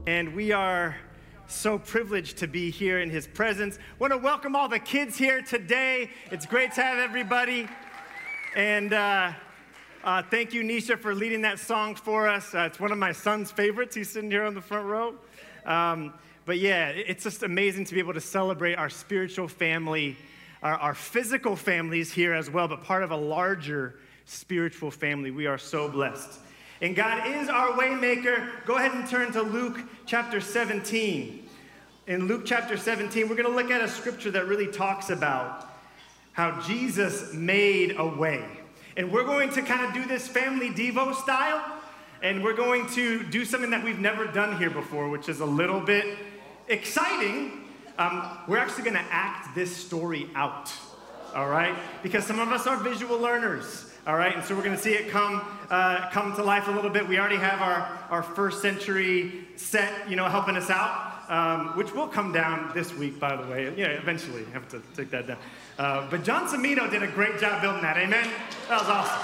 And we are so privileged to be here in his presence. Want to welcome all the kids here today. It's great to have everybody. And thank you, Nisha, for leading that song for us. It's one of my son's favorites. He's sitting here on the front row. But yeah, it's just amazing to be able to celebrate our spiritual family, our physical families here as well, but part of a larger spiritual family. We are so blessed. And God is our way maker. Go ahead and turn to Luke chapter 17. In Luke chapter 17, we're going to look at a scripture that really talks about how Jesus made a way. And we're going to kind of do this family Devo style. And we're going to do something that we've never done here before, which is a little bit exciting. We're actually going to act this story out. All right? Because some of us are visual learners. All right, and so we're going to see it come to life a little bit. We already have our first century set, helping us out, which will come down this week, by the way. Yeah, eventually, I have to take that down. But John Samito did a great job building that. Amen? That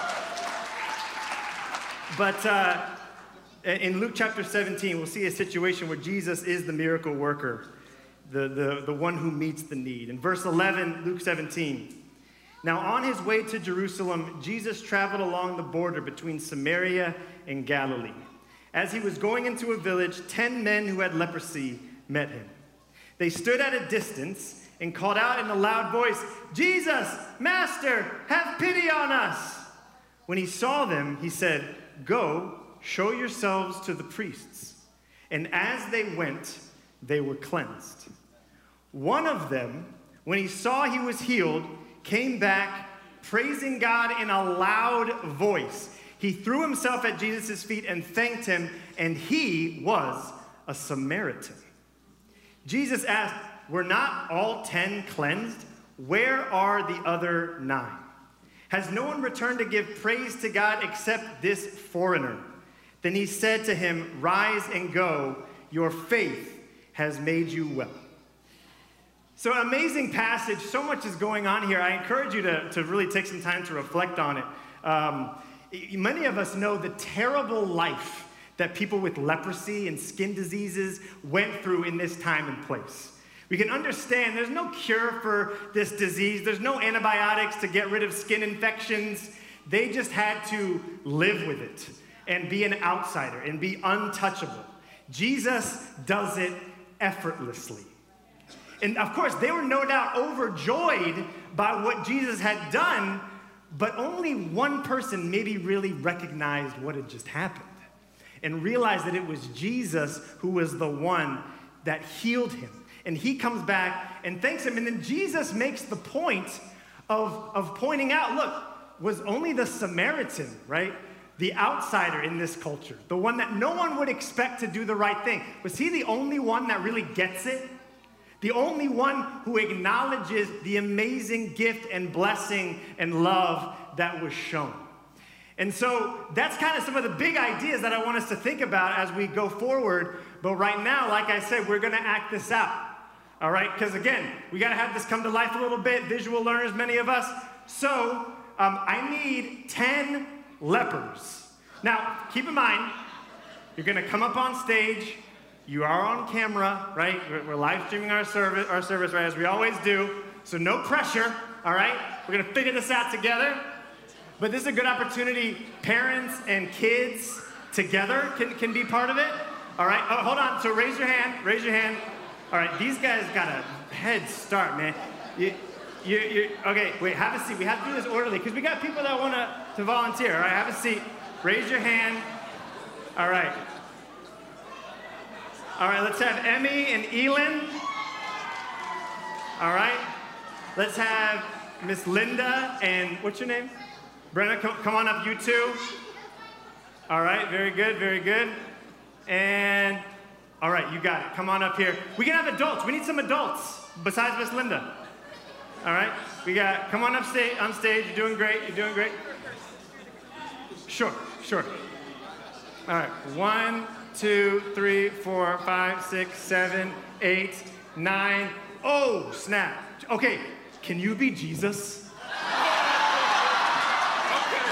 was awesome. But in Luke chapter 17, we'll see a situation where Jesus is the miracle worker, the one who meets the need. In verse 11, Luke 17. Now, on his way to Jerusalem, Jesus traveled along the border between Samaria and Galilee. As he was going into a village, 10 men who had leprosy met him. They stood at a distance and called out in a loud voice, "Jesus, Master, have pity on us." When he saw them, he said, "Go, show yourselves to the priests." And as they went, they were cleansed. One of them, when he saw he was healed, came back, praising God in a loud voice. He threw himself at Jesus' feet and thanked him, and he was a Samaritan. Jesus asked, "Were not all 10 cleansed? Where are the other 9? Has no one returned to give praise to God except this foreigner?" Then he said to him, "Rise and go. Your faith has made you well." So amazing passage, so much is going on here. I encourage you to really take some time to reflect on it. Many of us know the terrible life that people with leprosy and skin diseases went through in this time and place. We can understand there's no cure for this disease. There's no antibiotics to get rid of skin infections. They just had to live with it and be an outsider and be untouchable. Jesus does it effortlessly. And of course, they were no doubt overjoyed by what Jesus had done, but only one person maybe really recognized what had just happened and realized that it was Jesus who was the one that healed him. And he comes back and thanks him. And then Jesus makes the point of pointing out, look, was only the Samaritan, right? The outsider in this culture, the one that no one would expect to do the right thing. Was he the only one that really gets it? The only one who acknowledges the amazing gift and blessing and love that was shown. And so that's kind of some of the big ideas that I want us to think about as we go forward. But right now, like I said, we're going to act this out. All right? Because again, we got to have this come to life a little bit. Visual learners, many of us. So I need 10 lepers. Now, keep in mind, you're going to come up on stage. You are on camera, right? We're live streaming our service, right, as we always do. So no pressure, all right? We're gonna figure this out together. But this is a good opportunity. Parents and kids together can be part of it. All right, oh, hold on. So raise your hand. All right, these guys got a head start, man. Okay, wait, have a seat. We have to do this orderly because we got people that want to volunteer. All right, have a seat. Raise your hand. All right. All right, let's have Emmy and Elin. All right. Let's have Miss Linda and, what's your name? Brenna, come on up, you two. All right, very good, very good. And, all right, you got it. Come on up here. We can have adults. We need some adults besides Miss Linda. All right, come on up on stage. You're doing great, Sure. All right, 1, 2, 3, 4, 5, 6, 7, 8, 9. Oh, snap. Okay, can you be Jesus?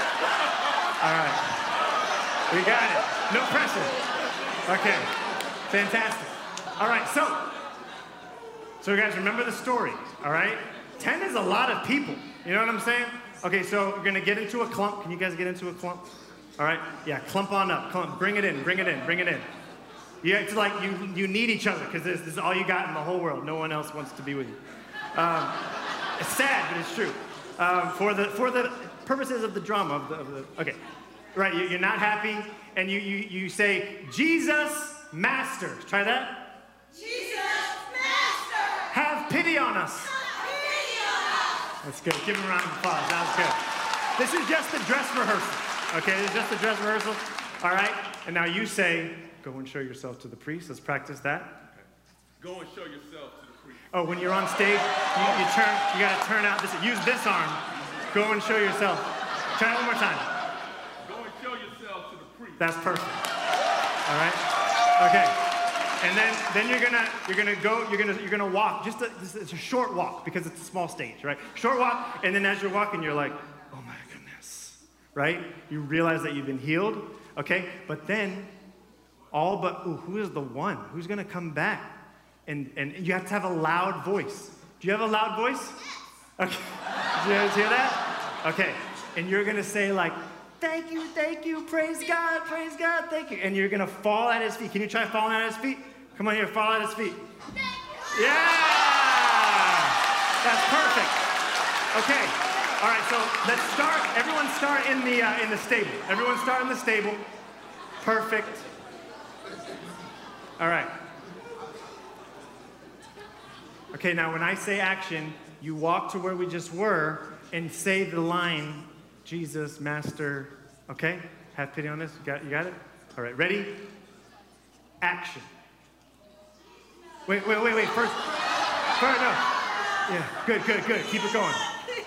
All right. We got it. No pressure. Okay. Fantastic. All right, so you guys remember the story, all right? 10 is a lot of people. You know what I'm saying? Okay, so you're going to get into a clump. Can you guys get into a clump? All right? Yeah, clump on up. Clump. Bring it in, bring it in, bring it in. Yeah, it's like you need each other because this is all you got in the whole world. No one else wants to be with you. It's sad, but it's true. For the purposes of the drama, okay. Right, you're not happy, and you say, Jesus, Master. Try that. Jesus, Master. Have pity on us. Have pity on us. That's good. Give him a round of applause. That was good. This is just a dress rehearsal. Okay, this is just a dress rehearsal. All right, and now you say, go and show yourself to the priest. Let's practice that. Okay. Go and show yourself to the priest. Oh, when you're on stage, you got to turn out this. Use this arm. Go and show yourself. Try it one more time. Go and show yourself to the priest. That's perfect. All right. Okay. And then you're gonna walk. It's a short walk because it's a small stage, right? Short walk, and then as you're walking, you're like, oh my goodness, right? You realize that you've been healed, okay? But then, who is the one? Who's gonna come back? And you have to have a loud voice. Do you have a loud voice? Okay. Did you guys hear that? Okay. And you're gonna say like, thank you, praise God, thank you. And you're gonna fall at his feet. Can you try falling at his feet? Come on here, fall at his feet. Yeah! That's perfect. Okay. All right, so let's start. Everyone start in the stable. Everyone start in the stable. Perfect. All right. Okay, now when I say action, you walk to where we just were and say the line, Jesus, Master, okay? Have pity on us. You got it? All right, ready? Action. Wait. First, no. Yeah, good. Keep it going.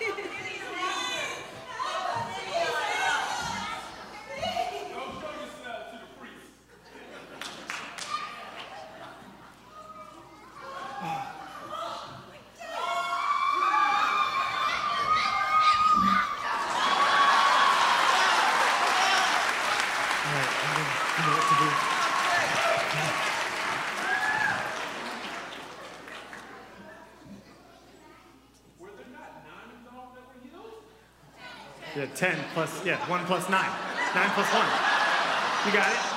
Yeah, 10 plus, 1 plus 9. 9 plus 1. You got it?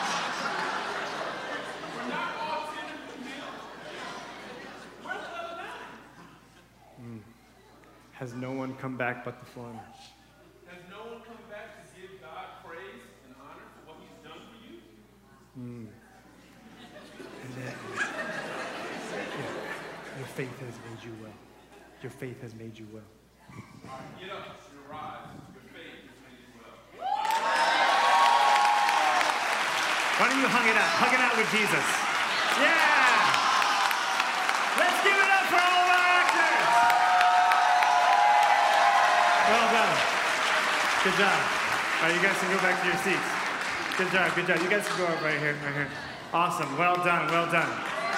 Has no one come back but the foreigner? Has no one come back to give God praise and honor for what he's done for you? And then, your faith has made you well. Your faith has made you well. All right, get up, you rise. Your faith has made you well. Why don't you hug it out with Jesus? Yeah! Let's give it up for all of our actors! Well done. Good job. All right, you guys can go back to your seats. Good job. You guys can go up right here. Awesome. Well done.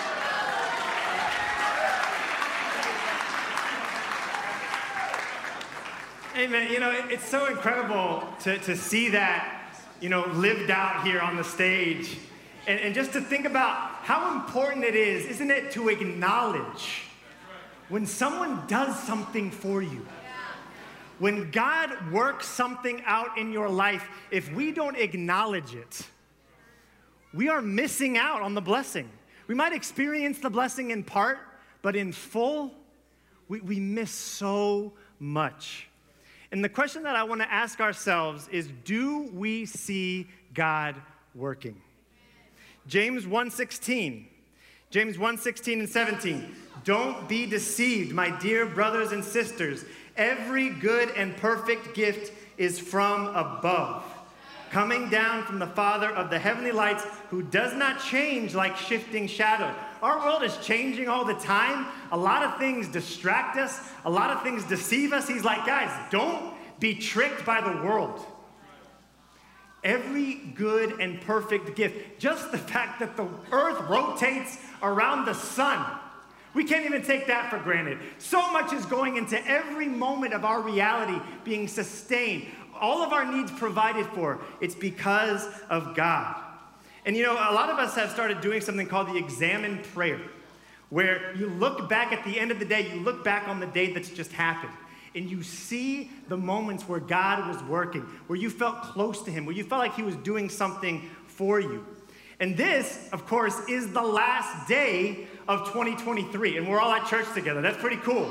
Hey, man, it's so incredible to see that, lived out here on the stage. And just to think about how important it is, isn't it, to acknowledge when someone does something for you. When God works something out in your life, if we don't acknowledge it, we are missing out on the blessing. We might experience the blessing in part, but in full, we miss so much. And the question that I want to ask ourselves is, do we see God working? James 1:16 and 17. Don't be deceived, my dear brothers and sisters. Every good and perfect gift is from above, coming down from the Father of the heavenly lights, who does not change like shifting shadows. Our world is changing all the time. A lot of things distract us. A lot of things deceive us. He's like, guys, don't be tricked by the world. Every good and perfect gift, just the fact that the earth rotates around the sun, we can't even take that for granted. So much is going into every moment of our reality being sustained. All of our needs provided for. It's because of God. And you know, a lot of us have started doing something called the examine prayer, where you look back at the end of the day, you look back on the day that's just happened, and you see the moments where God was working, where you felt close to him, where you felt like he was doing something for you. And this, of course, is the last day of 2023, and we're all at church together. That's pretty cool.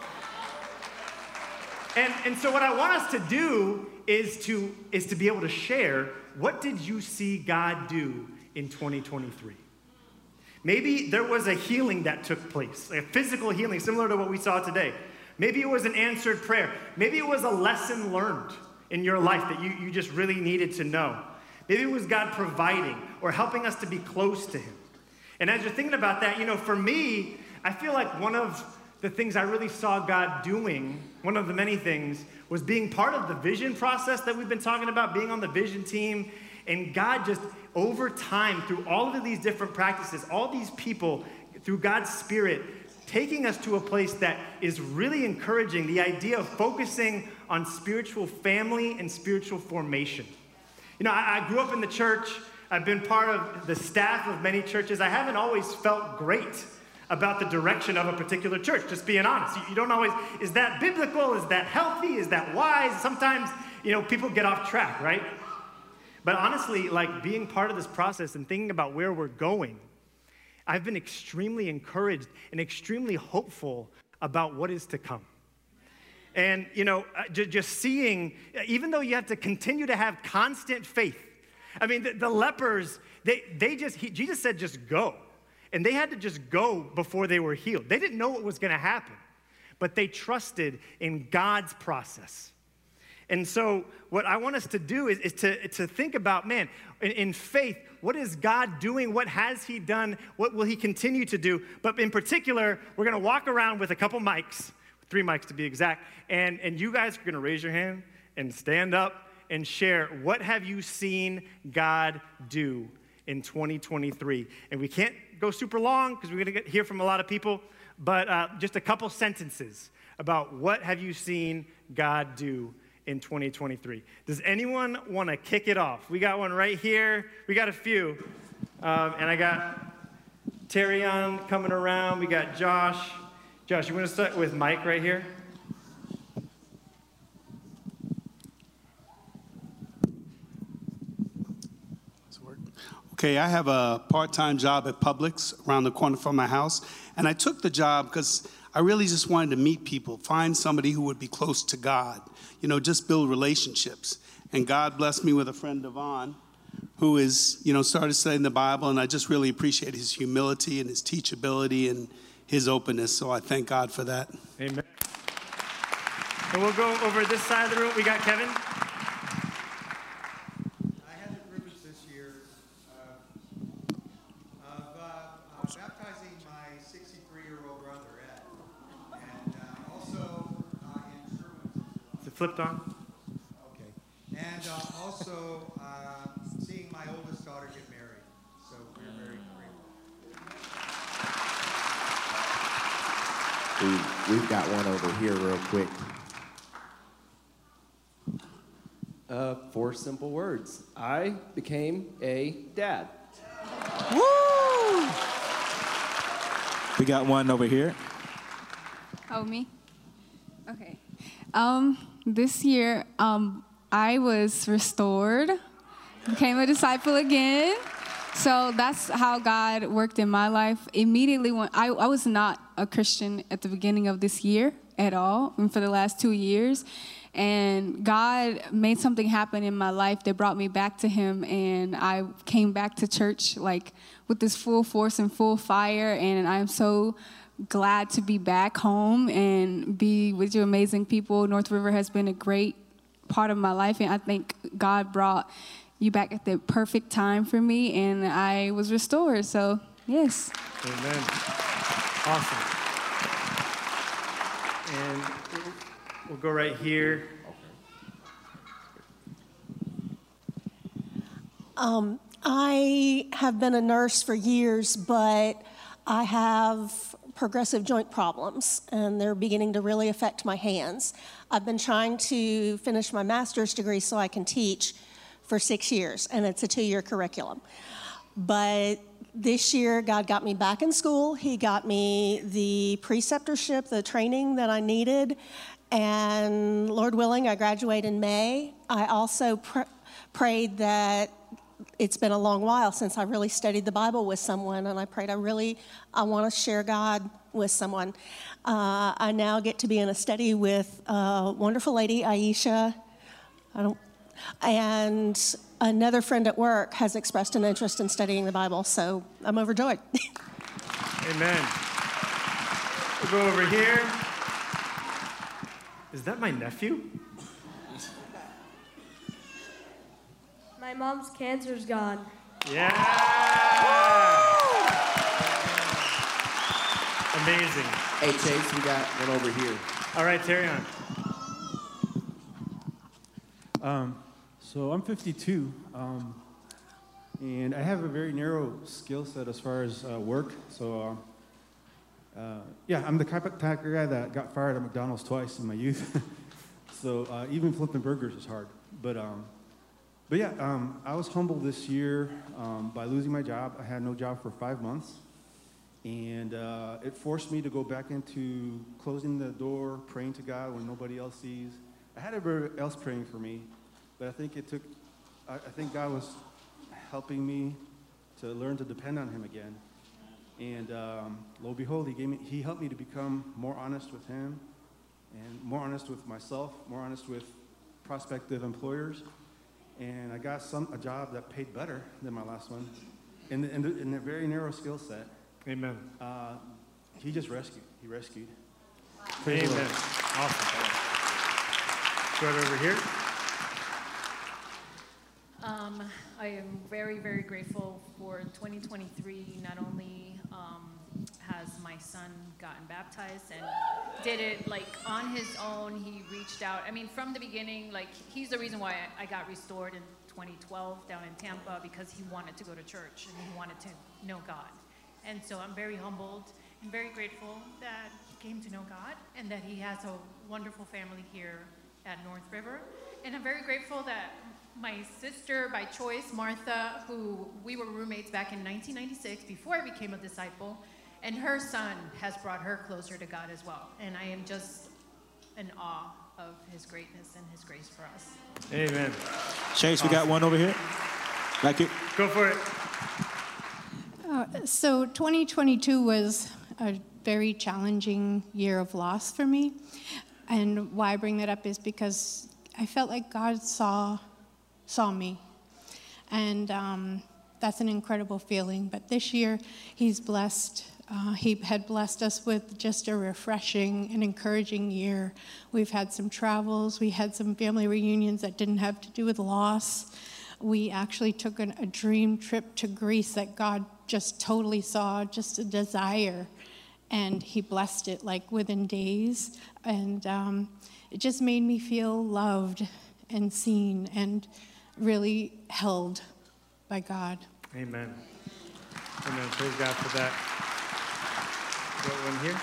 And so what I want us to do is to be able to share, what did you see God do in 2023? Maybe there was a healing that took place, a physical healing similar to what we saw today. Maybe it was an answered prayer. Maybe it was a lesson learned in your life that you just really needed to know. Maybe it was God providing or helping us to be close to him. And as you're thinking about that, you know, for me, I feel like one of the things I really saw God doing, one of the many things, was being part of the vision process that we've been talking about, being on the vision team. And God just, over time, through all of these different practices, all these people, through God's Spirit, taking us to a place that is really encouraging the idea of focusing on spiritual family and spiritual formation. You know, I grew up in the church. I've been part of the staff of many churches. I haven't always felt great about the direction of a particular church, just being honest. You don't always, is that biblical? Is that healthy? Is that wise? Sometimes, you know, people get off track, right? But honestly, like being part of this process and thinking about where we're going, I've been extremely encouraged and extremely hopeful about what is to come. And, you know, just seeing, even though you have to continue to have constant faith. I mean, the lepers, Jesus said, just go. And they had to just go before they were healed. They didn't know what was going to happen, but they trusted in God's process. And so what I want us to do is to think about, man, in faith, what is God doing? What has he done? What will he continue to do? But in particular, we're going to walk around with a couple mics, 3 mics to be exact, and you guys are going to raise your hand and stand up and share, what have you seen God do in 2023? And we can't go super long because we're going to hear from a lot of people, but just a couple sentences about what have you seen God do in 2023. Does anyone want to kick it off? We got one right here. We got a few. And I got Terrion coming around. We got Josh. Josh, you want to start with Mike right here? Okay, I have a part-time job at Publix around the corner from my house, and I took the job because I really just wanted to meet people, find somebody who would be close to God, you know, just build relationships. And God blessed me with a friend, Devon, who is, you know, started studying the Bible, and I just really appreciate his humility and his teachability and his openness, so I thank God for that. Amen. And we'll go over this side of the room. We got Kevin. Baptizing my 63-year-old brother, Ed, and also in Sherwin. Is it flipped on? Okay. And also seeing my oldest daughter get married. So we're very grateful. We've got one over here real quick. 4 simple words. I became a dad. Woo! We got one over here. Oh, me? Okay. This year, I was restored, became a disciple again. So that's how God worked in my life. Immediately when I was not a Christian at the beginning of this year at all, and for the last 2 years. And God made something happen in my life that brought me back to him, and I came back to church like with this full force and full fire, and I'm so glad to be back home and be with you amazing people. North River has been a great part of my life, and I think God brought you back at the perfect time for me, and I was restored, so yes. Amen. Awesome. And we'll go right here. I have been a nurse for years, but I have progressive joint problems, and they're beginning to really affect my hands. I've been trying to finish my master's degree so I can teach for 6 years, and it's a 2-year curriculum. But this year, God got me back in school. He got me the preceptorship, the training that I needed. And Lord willing, I graduate in May. I also prayed that it's been a long while since I really studied the Bible with someone, and I prayed I want to share God with someone. I now get to be in a study with a wonderful lady, Aisha, and another friend at work has expressed an interest in studying the Bible, so I'm overjoyed. Amen. We'll go over here. Is that my nephew? My mom's cancer's gone. Yeah! Amazing. Hey, Chase, we got one over here. All right, Terry on. So I'm 52, and I have a very narrow skill set as far as work. So, I'm the type of guy that got fired at McDonald's twice in my youth. So even flipping burgers is hard. But I was humbled this year by losing my job. I had no job for 5 months, and it forced me to go back into closing the door, praying to God when nobody else sees. I had everybody else praying for me. But I think God was helping me to learn to depend on Him again. And lo and behold, He helped me to become more honest with Him and more honest with myself, more honest with prospective employers. And I got a job that paid better than my last one in a very narrow skill set. Amen. He just rescued. He rescued. Amen. Awesome. Go right over here. I am very, very grateful for 2023. Not only has my son gotten baptized and did it like on his own, he reached out. I mean, from the beginning, like he's the reason why I got restored in 2012 down in Tampa, because he wanted to go to church and he wanted to know God. And so I'm very humbled and very grateful that he came to know God and that he has a wonderful family here at North River. And I'm very grateful that my sister by choice, Martha, who we were roommates back in 1996 before I became a disciple, and her son has brought her closer to God as well. And I am just in awe of His greatness and His grace for us. Amen. Chase, we got one over here. Like it. Go for it. So 2022 was a very challenging year of loss for me. And why I bring that up is because I felt like God saw me. And that's an incredible feeling. But this year, He's blessed. He had blessed us with just a refreshing and encouraging year. We've had some travels. We had some family reunions that didn't have to do with loss. We actually took a dream trip to Greece that God just totally saw, just a desire. And He blessed it like within days. And it just made me feel loved and seen and really held by God. Amen. Amen. Praise God for that. Got one here.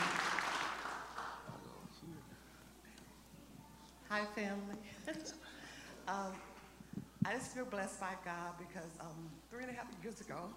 Hi, family. I just feel blessed by God because 3.5 years ago,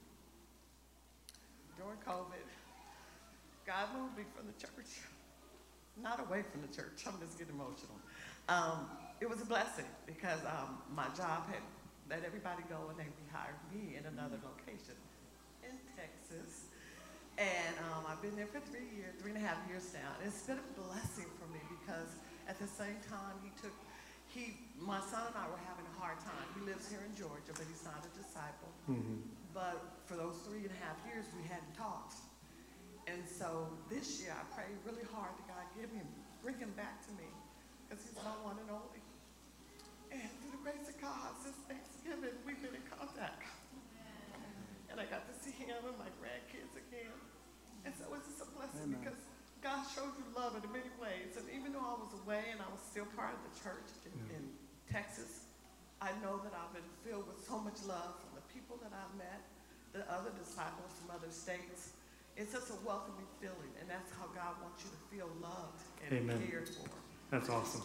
during COVID, God moved me from the church. Not away from the church. I'm just getting emotional. It was a blessing because my job had let everybody go and they rehired me in another location in Texas. And I've been there for 3.5 years now. And it's been a blessing for me because at the same time my son and I were having a hard time. He lives here in Georgia, but he's not a disciple. Mm-hmm. But for those 3.5 years, we hadn't talked. And so this year, I prayed really hard to God, bring him back to me, because he's my one and only. And through the grace of God, since Thanksgiving, we've been in contact. And I got to see him and my grandkids again. And so it's just a blessing because God showed you love in many ways. And even though I was away and I was still part of the church in Texas, I know that I've been filled with so much love from the people that I've met, the other disciples from other states. It's just a welcoming feeling, and that's how God wants you to feel loved and cared for. That's awesome.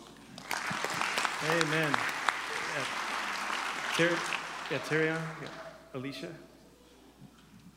Amen. Terry on? Alicia?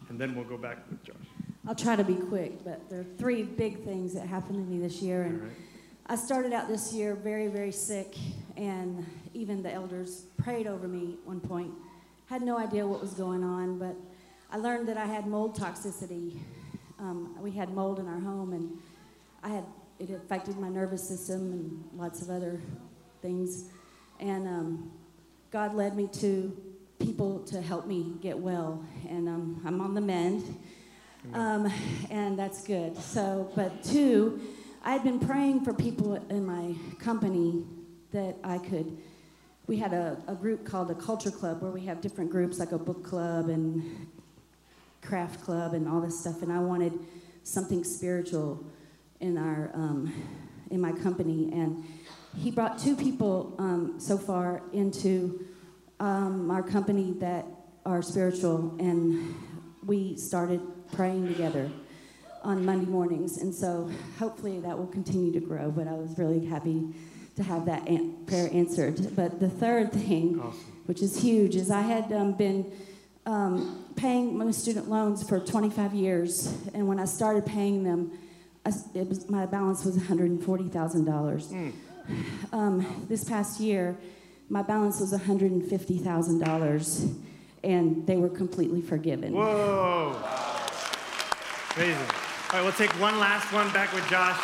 and then we'll go back with Josh. I'll try to be quick, but there are 3 big things that happened to me this year. And All right. I started out this year very, very sick, and even the elders prayed over me at one point. Had no idea what was going on, but I learned that I had mold toxicity. We had mold in our home, and it affected my nervous system and lots of other things. And God led me to people to help me get well, and I'm on the mend, and that's good. So, but 2, I had been praying for people in my company that we had a group called a culture club where we have different groups like a book club and craft club and all this stuff, and I wanted something spiritual in my company, and he brought 2 people so far into our company that are spiritual, and we started praying together on Monday mornings, and so hopefully that will continue to grow, but I was really happy to have that prayer answered. But the 3rd thing, which is huge, is I had been paying my student loans for 25 years, and when I started paying them, my balance was $140,000. This past year, my balance was $150,000, and they were completely forgiven. Whoa. Amazing. All right, we'll take one last one back with Josh.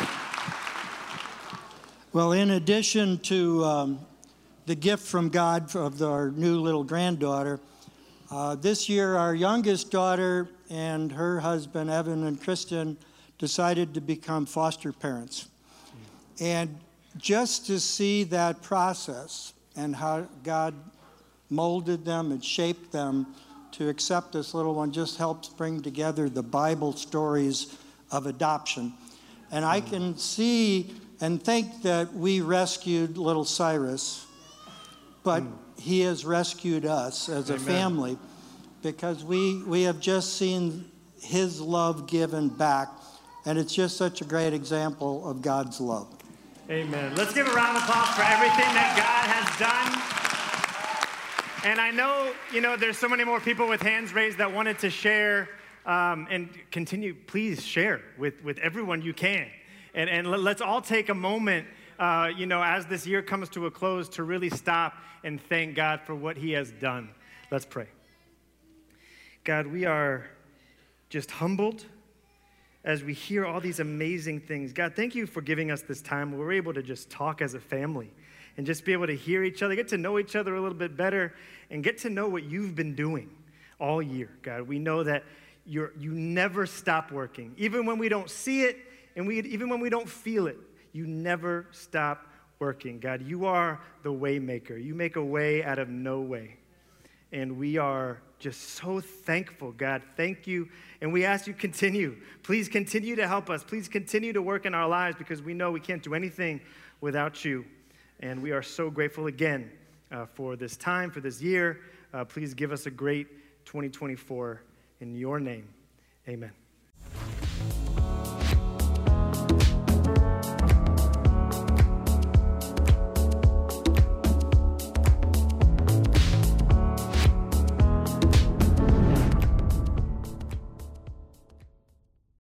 Well, in addition to the gift from God of our new little granddaughter, this year our youngest daughter and her husband, Evan and Kristen, decided to become foster parents. And just to see that process and how God molded them and shaped them to accept this little one just helps bring together the Bible stories of adoption. And I can see and think that we rescued little Cyrus, but he has rescued us as a family, because we have just seen his love given back, and it's just such a great example of God's love. Amen. Let's give a round of applause for everything that God has done. And I know, there's so many more people with hands raised that wanted to share and continue. Please share with everyone you can. And let's all take a moment, as this year comes to a close, to really stop and thank God for what he has done. Let's pray. God, we are just humbled as we hear all these amazing things. God, thank you for giving us this time where we're able to just talk as a family and just be able to hear each other, get to know each other a little bit better, and get to know what you've been doing all year. God, we know that you never stop working. Even when we don't see it, and even when we don't feel it, you never stop working. God, you are the way maker. You make a way out of no way. And we are just so thankful, God. Thank you. And we ask you continue. Please continue to help us. Please continue to work in our lives, because we know we can't do anything without you. And we are so grateful again for this time, for this year. Please give us a great 2024 in your name. Amen.